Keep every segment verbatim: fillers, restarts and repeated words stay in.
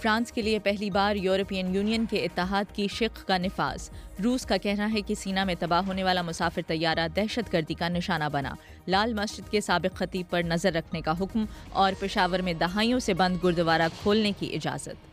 France کے لیے پہلی بار یورپین یونین کے اتحاد کی شق کا نفاذ۔ روس کا کہنا ہے کہ سینا میں تباہ ہونے والا مسافر طیارہ دہشت گردی کا نشانہ بنا۔ لال مسجد کے سابق خطیب پر نظر رکھنے کا حکم اور پشاور میں دہائیوں سے بند گردوارہ کھولنے کی اجازت۔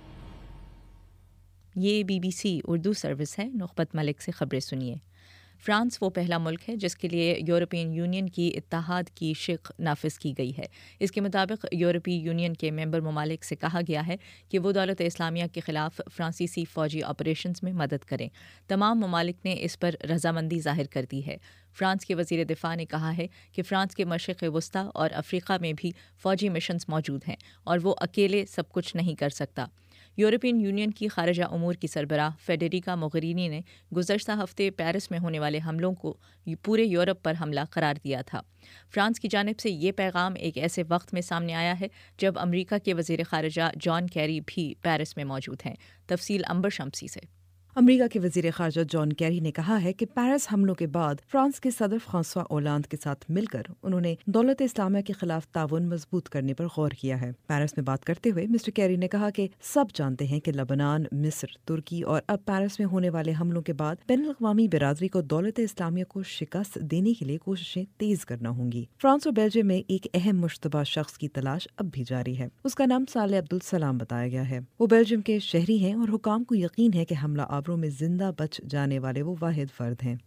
یہ B B C Urdu service ہے۔ نخبت ملک سے خبریں سنیے۔ فرانس وہ پہلا ملک ہے جس کے لیے یورپین یونین کی اتحاد کی شق نافذ کی گئی ہے۔ اس کے مطابق یورپی یونین کے ممبر ممالک سے کہا گیا ہے کہ وہ دولت اسلامیہ کے خلاف فرانسیسی فوجی آپریشنز میں مدد کریں۔ تمام ممالک نے اس پر رضامندی ظاہر کر دی ہے۔ فرانس کے وزیر دفاع نے کہا ہے کہ فرانس کے مشرق وسطی اور افریقہ میں بھی فوجی مشنز موجود ہیں اور وہ اکیلے سب کچھ نہیں کر سکتا۔ یورپین یونین کی خارجہ امور کی سربراہ فیڈریکا موغرینی نے گزشتہ ہفتے پیرس میں ہونے والے حملوں کو پورے یورپ پر حملہ قرار دیا تھا۔ فرانس کی جانب سے یہ پیغام ایک ایسے وقت میں سامنے آیا ہے جب امریکہ کے وزیر خارجہ جان کیری بھی پیرس میں موجود ہیں۔ تفصیل عنبر شمسی سے۔ امریکہ کے وزیر خارجہ جان کیری نے کہا ہے کہ پیرس حملوں کے بعد فرانس کے صدر فرانسوا اولاند کے ساتھ مل کر انہوں نے دولت اسلامیہ کے خلاف تعاون مضبوط کرنے پر غور کیا ہے۔ پیرس میں بات کرتے ہوئے مسٹر کیری نے کہا کہ سب جانتے ہیں کہ لبنان، مصر، ترکی اور اب پیرس میں ہونے والے حملوں کے بعد بین الاقوامی برادری کو دولت اسلامیہ کو شکست دینے کے لیے کوششیں تیز کرنا ہوں گی۔ فرانس اور بیلجیم میں ایک اہم مشتبہ شخص کی تلاش اب بھی جاری ہے۔ اس کا نام صالح عبدالسلام بتایا گیا ہے۔ وہ بیلجیم کے شہری ہیں اور حکام کو یقین ہے کہ حملہ میں زندہ بچ جانے والے وہ واحد فرد ہیں۔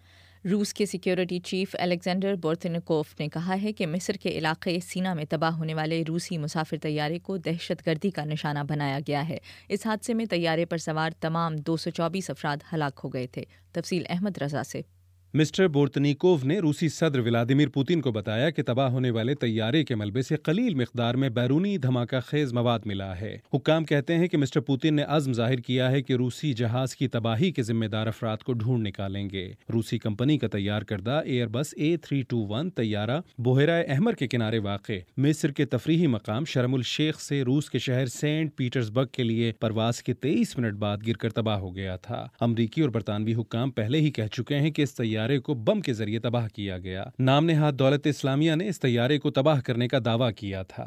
روس کے سیکیورٹی چیف الیگزینڈر بورتنکوف نے کہا ہے کہ مصر کے علاقے سینا میں تباہ ہونے والے روسی مسافر طیارے کو دہشت گردی کا نشانہ بنایا گیا ہے۔ اس حادثے میں طیارے پر سوار تمام دو سو چوبیس افراد ہلاک ہو گئے تھے۔ تفصیل احمد رضا سے۔ مسٹر بورتنیکوف نے روسی صدر ولادیمیر پوتین کو بتایا کہ تباہ ہونے والے طیارے کے ملبے سے قلیل مقدار میں بیرونی دھماکہ خیز مواد ملا ہے۔ حکام کہتے ہیں کہ مسٹر پوتین نے عزم ظاہر کیا ہے کہ روسی جہاز کی تباہی کے ذمہ دار افراد کو ڈھونڈ نکالیں گے۔ روسی کمپنی کا تیار کردہ ایئر بس اے تھری ٹو ون طیارہ بحیرہ احمر کے کنارے واقع مصر کے تفریحی مقام شرم الشیخ سے روس کے شہر سینٹ پیٹرز برگ کے لیے پرواز کے تیئیس منٹ بعد گر کر تباہ ہو گیا تھا۔ امریکی اور برطانوی حکام پہلے ہی کہہ چکے ہیں کہ اس طیارے کو بم کے ذریعے تباہ کیا گیا۔ نام نہاد دولت اسلامیہ نے اس طیارے کو تباہ کرنے کا دعویٰ کیا تھا۔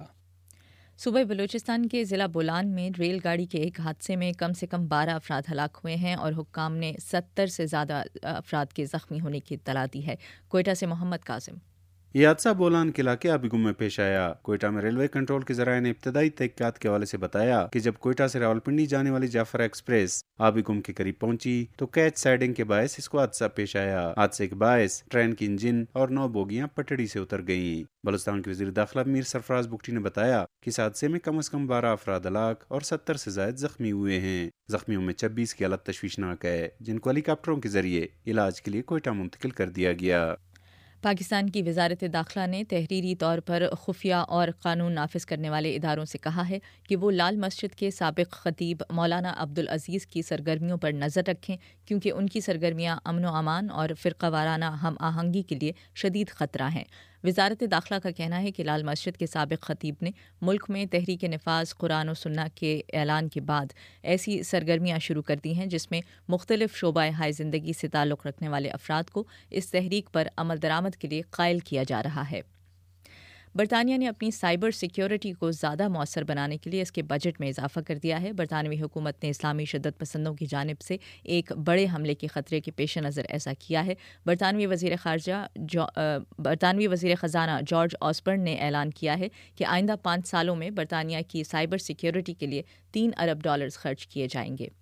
صوبہ بلوچستان کے ضلع بولان میں ریل گاڑی کے ایک حادثے میں کم سے کم بارہ افراد ہلاک ہوئے ہیں اور حکام نے ستر سے زیادہ افراد کے زخمی ہونے کی اطلاع دی ہے۔ کوئٹہ سے محمد قاسم۔ یہ حادثہ بولان کے علاقے آبی گم میں پیش آیا۔ کوئٹہ میں ریلوے کنٹرول کے ذرائع نے ابتدائی تحقیقات کے حوالے سے بتایا کہ جب کوئٹہ سے راولپنڈی جانے والی جعفر ایکسپریس آبی گم کے قریب پہنچی تو کیچ سائڈنگ کے باعث اس کو حادثہ پیش آیا۔ حادثے کے باعث ٹرین کی انجن اور نو بوگیاں پٹڑی سے اتر گئیں۔ بلوچستان کے وزیر داخلہ میر سرفراز بگٹی نے بتایا کہ اس حادثے میں کم از کم بارہ افراد ہلاک اور ستر سے زائد زخمی ہوئے ہیں۔ زخمیوں میں چھبیس کی حالت تشویشناک ہے، جن کو ہیلی کاپٹروں کے ذریعے علاج کے لیے کوئٹہ منتقل کر دیا گیا۔ پاکستان کی وزارت داخلہ نے تحریری طور پر خفیہ اور قانون نافذ کرنے والے اداروں سے کہا ہے کہ وہ لال مسجد کے سابق خطیب مولانا عبدالعزیز کی سرگرمیوں پر نظر رکھیں، کیونکہ ان کی سرگرمیاں امن و امان اور فرقہ وارانہ ہم آہنگی کے لیے شدید خطرہ ہیں۔ وزارت داخلہ کا کہنا ہے کہ لال مسجد کے سابق خطیب نے ملک میں تحریک نفاذ قرآن و سنت کے اعلان کے بعد ایسی سرگرمیاں شروع کر دی ہیں جس میں مختلف شعبۂ ہائے زندگی سے تعلق رکھنے والے افراد کو اس تحریک پر عمل درآمد کے لیے قائل کیا جا رہا ہے۔ برطانیہ نے اپنی سائبر سیکیورٹی کو زیادہ مؤثر بنانے کے لیے اس کے بجٹ میں اضافہ کر دیا ہے۔ برطانوی حکومت نے اسلامی شدت پسندوں کی جانب سے ایک بڑے حملے کے خطرے کے پیش نظر ایسا کیا ہے۔ برطانوی وزیر خارجہ جو برطانوی وزیر خزانہ جارج آسبرن نے اعلان کیا ہے کہ آئندہ پانچ سالوں میں برطانیہ کی سائبر سیکیورٹی کے لیے تین ارب ڈالرز خرچ کیے جائیں گے۔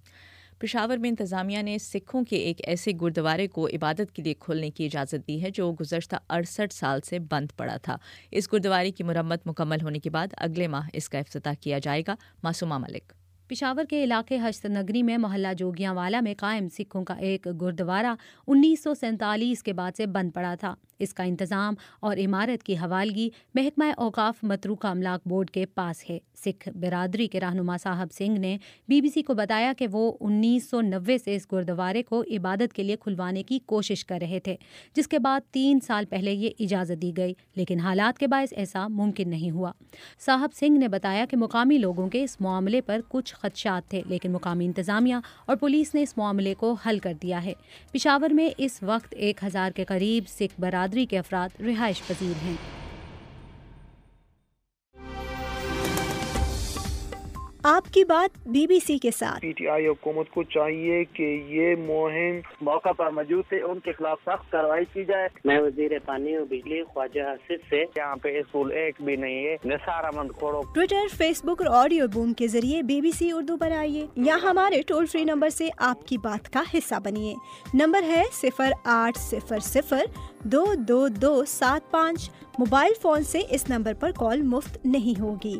پشاور میں انتظامیہ نے سکھوں کے ایک ایسے گردوارے کو عبادت کے لیے کھولنے کی اجازت دی ہے جو گزشتہ اڑسٹھ سال سے بند پڑا تھا۔ اس گردوارے کی مرمت مکمل ہونے کے بعد اگلے ماہ اس کا افتتاح کیا جائے گا۔ معصومہ ملک۔ پشاور کے علاقے ہشت نگری میں محلہ جوگیاں والا میں قائم سکھوں کا ایک گردوارہ انیس سو سینتالیس کے بعد سے بند پڑا تھا۔ اس کا انتظام اور عمارت کی حوالگی محکمہ اوقاف متروکہ املاک بورڈ کے پاس ہے۔ سکھ برادری کے رہنما صاحب سنگھ نے بی بی سی کو بتایا کہ وہ انیس سو نوے سے اس گردوارے کو عبادت کے لیے کھلوانے کی کوشش کر رہے تھے، جس کے بعد تین سال پہلے یہ اجازت دی گئی، لیکن حالات کے باعث ایسا ممکن نہیں ہوا۔ صاحب سنگھ نے بتایا کہ مقامی لوگوں کے اس معاملے پر کچھ خدشات تھے، لیکن مقامی انتظامیہ اور پولیس نے اس معاملے کو حل کر دیا ہے۔ پشاور میں اس وقت ایک ہزار کے قریب سکھ برادری کے افراد رہائش پذیر ہیں۔ آپ کی بات بی بی سی کے ساتھ۔ پی ٹی آئی حکومت کو چاہیے کہ یہ مہم موقع پر موجود تھے ان کے خلاف سخت کارروائی کی جائے۔ میں وزیر پانی و بجلی خواجہ حسیب سے، یہاں پہ اصول ایک بھی نہیں ہے، Nisar Ahmed Khuhro. Twitter, Facebook اور آڈیو بوم کے ذریعے بی بی سی اردو پر آئیے یا ہمارے ٹول فری نمبر سے آپ کی بات کا حصہ بنیے۔ نمبر ہے صفر آٹھ صفر صفر دو دو دو سات پانچ۔ موبائل فون سے اس نمبر پر کال مفت نہیں ہوگی۔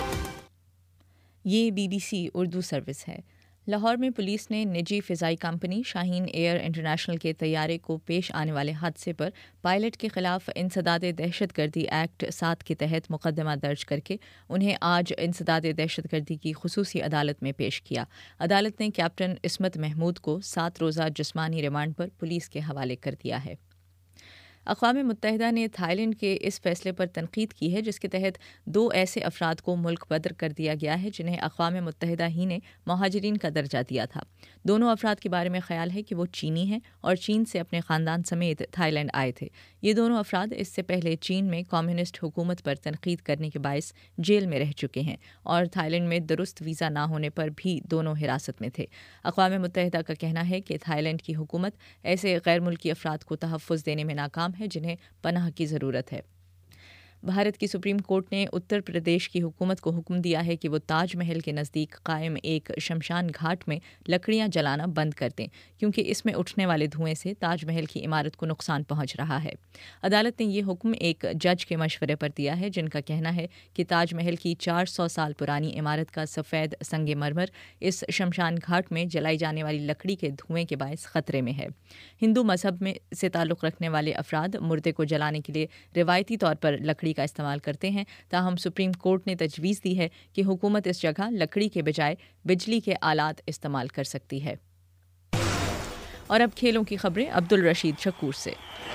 یہ B B C Urdu service ہے۔ لاہور میں پولیس نے نجی فضائی کمپنی شاہین ایئر انٹرنیشنل کے طیارے کو پیش آنے والے حادثے پر پائلٹ کے خلاف انسداد دہشت گردی ایکٹ سات کے تحت مقدمہ درج کر کے انہیں آج انسداد دہشت گردی کی خصوصی عدالت میں پیش کیا۔ عدالت نے کیپٹن عصمت محمود کو سات روزہ جسمانی ریمانڈ پر پولیس کے حوالے کر دیا ہے۔ اقوام متحدہ نے تھائی لینڈ کے اس فیصلے پر تنقید کی ہے جس کے تحت دو ایسے افراد کو ملک بدر کر دیا گیا ہے جنہیں اقوام متحدہ ہی نے مہاجرین کا درجہ دیا تھا۔ دونوں افراد کے بارے میں خیال ہے کہ وہ چینی ہیں اور چین سے اپنے خاندان سمیت تھائی لینڈ آئے تھے۔ یہ دونوں افراد اس سے پہلے چین میں کمیونسٹ حکومت پر تنقید کرنے کے باعث جیل میں رہ چکے ہیں اور تھائی لینڈ میں درست ویزا نہ ہونے پر بھی دونوں حراست میں تھے۔ اقوام متحدہ کا کہنا ہے کہ تھائی لینڈ کی حکومت ایسے غیر ملکی افراد کو تحفظ دینے میں ناکام ہے جنہیں پناہ کی ضرورت ہے۔ بھارت کی سپریم کورٹ نے اتر پردیش کی حکومت کو حکم دیا ہے کہ وہ تاج محل کے نزدیک قائم ایک شمشان گھاٹ میں لکڑیاں جلانا بند کر دیں کیونکہ اس میں اٹھنے والے دھوئیں سے تاج محل کی عمارت کو نقصان پہنچ رہا ہے۔ عدالت نے یہ حکم ایک جج کے مشورے پر دیا ہے جن کا کہنا ہے کہ تاج محل کی چار سو سال پرانی عمارت کا سفید سنگ مرمر اس شمشان گھاٹ میں جلائی جانے والی لکڑی کے دھوئیں کے باعث خطرے میں ہے۔ ہندو مذہب میں سے تعلق رکھنے والے افراد مردے کو جلانے کے لیے روایتی طور پر لکڑی کا استعمال کرتے ہیں، تاہم سپریم کورٹ نے تجویز دی ہے کہ حکومت اس جگہ لکڑی کے بجائے بجلی کے آلات استعمال کر سکتی ہے۔ اور اب کھیلوں کی خبریں عبد الرشید شکور سے۔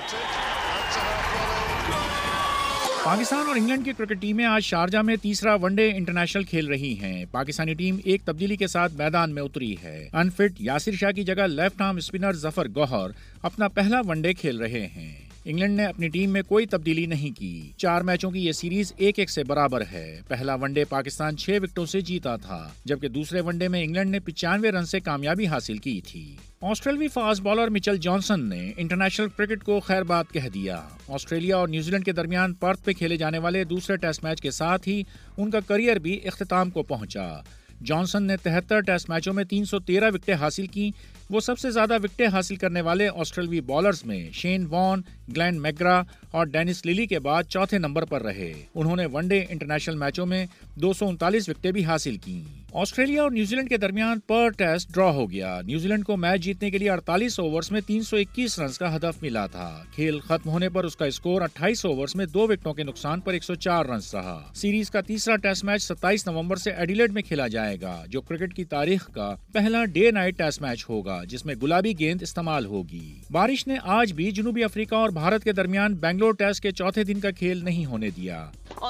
پاکستان اور انگلینڈ کی کرکٹ ٹیمیں آج شارجہ میں تیسرا ون ڈے انٹرنیشنل کھیل رہی ہیں۔ پاکستانی ٹیم ایک تبدیلی کے ساتھ میدان میں اتری ہے۔ انفٹ یاسر شاہ کی جگہ لیفٹ آرم اسپنر ظفر گوہر اپنا پہلا ون ڈے کھیل رہے ہیں۔ انگلینڈ نے اپنی ٹیم میں کوئی تبدیلی نہیں کی۔ چار میچوں کی یہ سیریز ایک ایک سے برابر ہے۔ پہلا ون ڈے پاکستان چھ وکٹوں سے جیتا تھا جبکہ دوسرے ون ڈے میں انگلینڈ نے پچانوے رن سے کامیابی حاصل کی تھی۔ آسٹریلوی فاسٹ بالر مچل جانسن نے انٹرنیشنل کرکٹ کو خیر بات کہہ دیا۔ آسٹریلیا اور نیوزی لینڈ کے درمیان پرتھ پہ کھیلے جانے والے دوسرے ٹیسٹ میچ کے ساتھ ہی ان کا کیریئر بھی اختتام کو پہنچا۔ جانسن نے تہتر ٹیسٹ میچوں میں تین سو تیرہ وکٹیں حاصل کی۔ وہ سب سے زیادہ وکٹیں حاصل کرنے والے آسٹریلوی بالرز میں شین وان، گلین میکگرا اور ڈینس لیلی کے بعد چوتھے نمبر پر رہے۔ انہوں نے ون ڈے انٹرنیشنل میچوں میں دو سو انتالیس وکٹیں بھی حاصل کی۔ آسٹریلیا اور نیوزی لینڈ کے درمیان پر ٹیسٹ ڈرا ہو گیا۔ نیوزی لینڈ کو میچ جیتنے کے لیے اڑتالیس اوورز میں تین سو اکیس رنز کا ہدف ملا تھا۔ کھیل ختم ہونے پر اس کا اسکور اٹھائیس اوورز میں دو وکٹوں کے نقصان پر ایک سو چار رنز رہا۔ سیریز کا تیسرا ٹیسٹ میچ ستائیس نومبر سے ایڈیلیڈ میں کھیلا جائے گا جو کرکٹ کی تاریخ کا پہلا ڈے نائٹ ٹیسٹ میچ ہوگا جس میں گلابی گیند استعمال ہوگی۔ بارش نے آج بھی جنوبی افریقہ اور بھارت کے درمیان بنگلور ٹیسٹ کے چوتھے دن کا کھیل نہیں ہونے دیا۔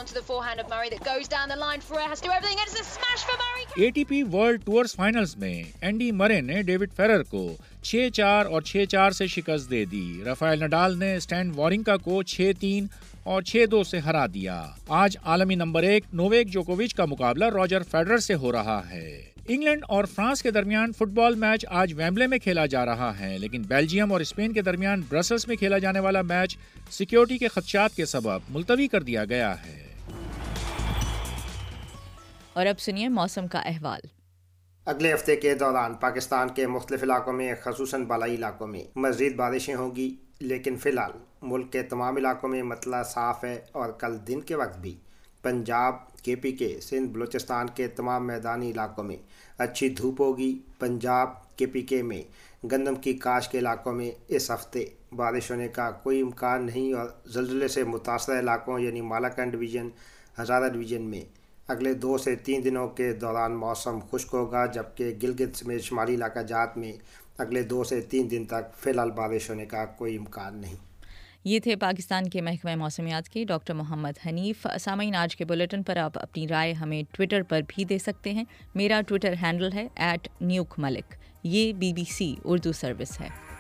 A T P World Tours Finals میں اینڈی مرے نے ڈیوڈ فیرر کو چھ چار اور چھ چار سے شکست دے دی۔ رافائل نڈال نے اسٹین وارنکا کو چھ تین اور چھ دو سے ہرا دیا۔ آج عالمی نمبر ایک نوویک جوکووچ کا مقابلہ روجر فیڈرر سے ہو رہا ہے۔ انگلینڈ اور فرانس کے درمیان فٹ بال میچ آج ویمبلے میں کھیلا جا رہا ہے لیکن بیلجیم اور اسپین کے درمیان برسلز میں کھیلا جانے والا میچ سیکیورٹی کے خدشات کے سبب ملتوی کر دیا گیا ہے۔ اور اب سنیے موسم کا احوال۔ اگلے ہفتے کے دوران پاکستان کے مختلف علاقوں میں خصوصاً بالائی علاقوں میں مزید بارشیں ہوں گی لیکن فی الحال ملک کے تمام علاقوں میں مطلع صاف ہے اور کل دن کے وقت بھی پنجاب، کے پی کے، سندھ، بلوچستان کے تمام میدانی علاقوں میں اچھی دھوپ ہوگی۔ پنجاب، کے پی کے میں گندم کی کاشت کے علاقوں میں اس ہفتے بارش ہونے کا کوئی امکان نہیں اور زلزلے سے متاثرہ علاقوں یعنی مالاکنڈ ڈویژن، ہزارہ ڈویژن میں اگلے دو سے تین دنوں کے دوران موسم خشک ہوگا جبکہ گلگت سمیت شمالی علاقہ جات میں اگلے دو سے تین دن تک فی الحال بارش ہونے کا کوئی امکان نہیں۔ یہ تھے پاکستان کے محکمہ موسمیات کے ڈاکٹر محمد حنیف۔ سامعین، آج کے بلیٹن پر آپ اپنی رائے ہمیں ٹویٹر پر بھی دے سکتے ہیں۔ میرا ٹویٹر ہینڈل ہے ایٹ نیوک ملک۔ یہ B B C Urdu service ہے۔